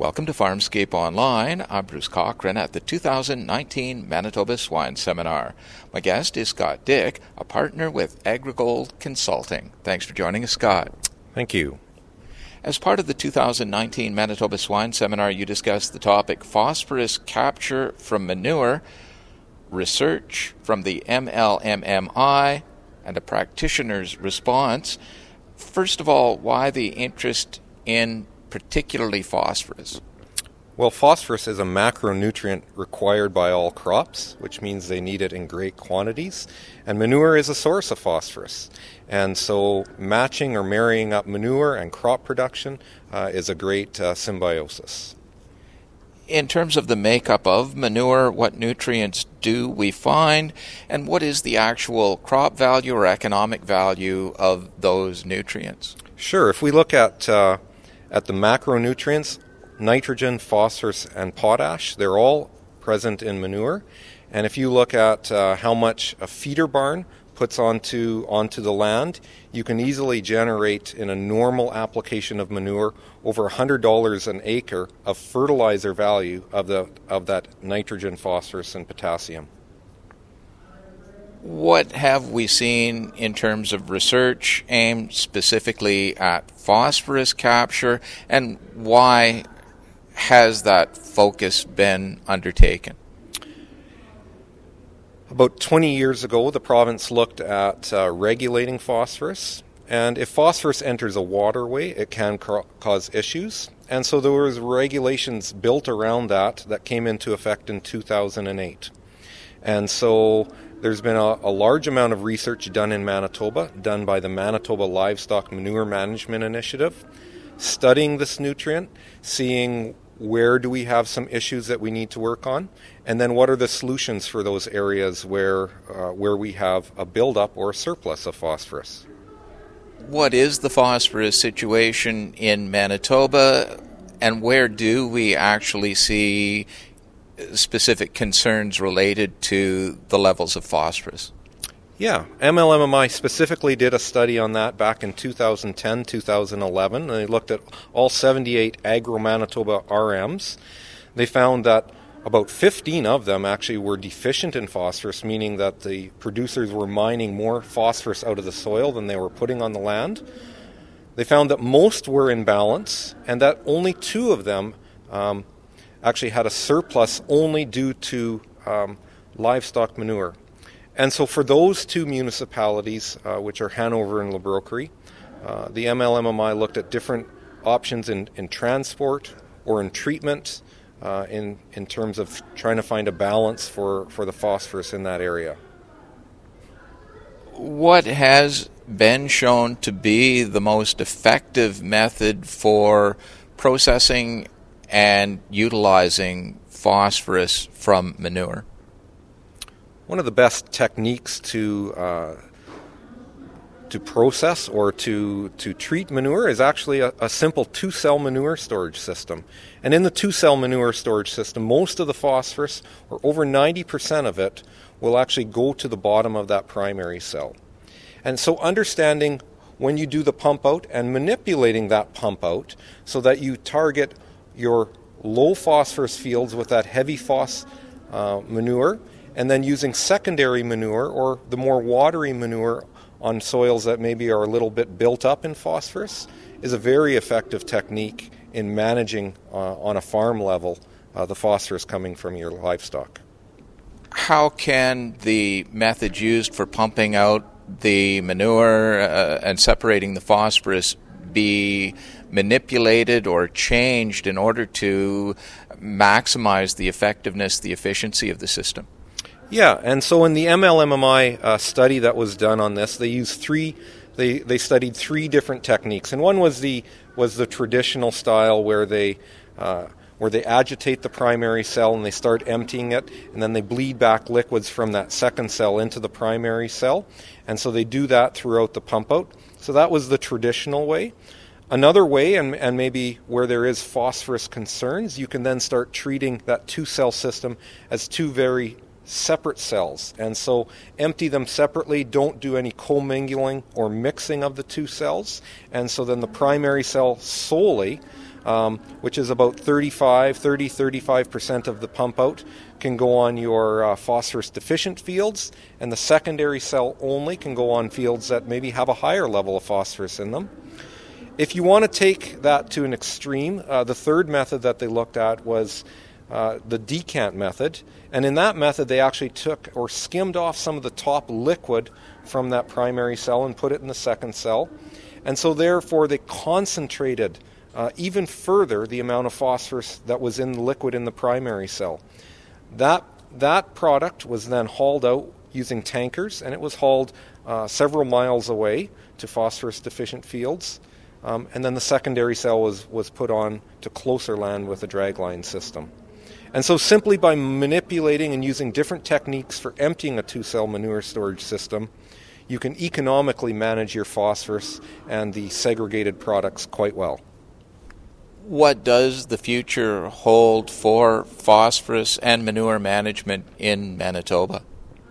Welcome to Farmscape Online. I'm Bruce Cochran at the 2019 Manitoba Swine Seminar. My guest is Scott Dick, a partner with AgriGold Consulting. Thanks for joining us, Scott. Thank you. As part of the 2019 Manitoba Swine Seminar, you discussed the topic phosphorus capture from manure, research from the MLMMI, and a practitioner's response. First of all, why the interest in particularly phosphorus? Well, phosphorus is a macronutrient required by all crops, which means they need it in great quantities, and manure is a source of phosphorus. And so matching or marrying up manure and crop production is a great symbiosis. In terms of the makeup of manure, what nutrients do we find, and what is the actual crop value or economic value of those nutrients? Sure. If we look at the macronutrients, nitrogen, phosphorus, and potash, they're all present in manure. And if you look at how much a feeder barn puts onto the land, you can easily generate, in a normal application of manure, over $100 an acre of fertilizer value of that nitrogen, phosphorus, and potassium. What have we seen in terms of research aimed specifically at phosphorus capture, and why has that focus been undertaken? About 20 years ago, the province looked at regulating phosphorus, and if phosphorus enters a waterway, it can cause issues. And so there was regulations built around that came into effect in 2008. And so there's been a large amount of research done in Manitoba, done by the Manitoba Livestock Manure Management Initiative, studying this nutrient, seeing where do we have some issues that we need to work on, and then what are the solutions for those areas where we have a buildup or a surplus of phosphorus. What is the phosphorus situation in Manitoba, and where do we actually see specific concerns related to the levels of phosphorus? Yeah, MLMMI specifically did a study on that back in 2010, 2011. And they looked at all 78 Agro-Manitoba RMs. They found that about 15 of them actually were deficient in phosphorus, meaning that the producers were mining more phosphorus out of the soil than they were putting on the land. They found that most were in balance, and that only 2 of them actually had a surplus only due to livestock manure. And so for those 2 municipalities, which are Hanover and Labrocherie, the MLMMI looked at different options in transport or in treatment in terms of trying to find a balance for the phosphorus in that area. What has been shown to be the most effective method for processing and utilizing phosphorus from manure? One of the best techniques to process or to treat manure is actually a simple 2-cell manure storage system. And in the 2-cell manure storage system, most of the phosphorus, or over 90% of it, will actually go to the bottom of that primary cell. And so understanding when you do the pump out and manipulating that pump out so that you target your low phosphorus fields with that heavy manure, and then using secondary manure or the more watery manure on soils that maybe are a little bit built up in phosphorus is a very effective technique in managing on a farm level the phosphorus coming from your livestock. How can the methods used for pumping out the manure and separating the phosphorus be manipulated or changed in order to maximize the effectiveness, the efficiency of the system? Yeah, and so in the MLMMI study that was done on this, they studied 3 different techniques, and one was the traditional style where they agitate the primary cell and they start emptying it, and then they bleed back liquids from that second cell into the primary cell, and so they do that throughout the pump out. So that was the traditional way. Another way, and maybe where there is phosphorus concerns, you can then start treating that 2-cell system as 2 very separate cells. And so empty them separately, don't do any commingling or mixing of the 2 cells. And so then the primary cell solely which is about 35% of the pump out can go on your phosphorus deficient fields, and the secondary cell only can go on fields that maybe have a higher level of phosphorus in them. If you want to take that to an extreme, the third method that they looked at was the decant method, and in that method they actually took or skimmed off some of the top liquid from that primary cell and put it in the second cell, and so therefore they concentrated even further the amount of phosphorus that was in the liquid in the primary cell. That product was then hauled out using tankers, and it was hauled several miles away to phosphorus deficient fields, and then the secondary cell was put on to closer land with a dragline system. And so simply by manipulating and using different techniques for emptying a two-cell manure storage system, you can economically manage your phosphorus and the segregated products quite well. What does the future hold for phosphorus and manure management in Manitoba?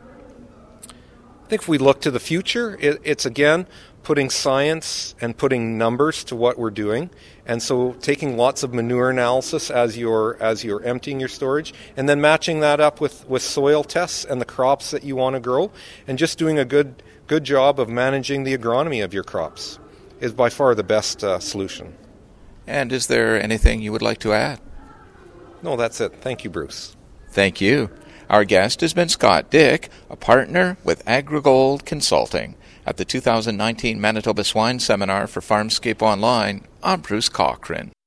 I think if we look to the future, it's again putting science and putting numbers to what we're doing. And so taking lots of manure analysis as you're emptying your storage, and then matching that up with soil tests and the crops that you want to grow, and just doing a good job of managing the agronomy of your crops is by far the best solution. And is there anything you would like to add? No, that's it. Thank you, Bruce. Thank you. Our guest has been Scott Dick, a partner with AgriGold Consulting. At the 2019 Manitoba Swine Seminar for Farmscape Online, I'm Bruce Cochran.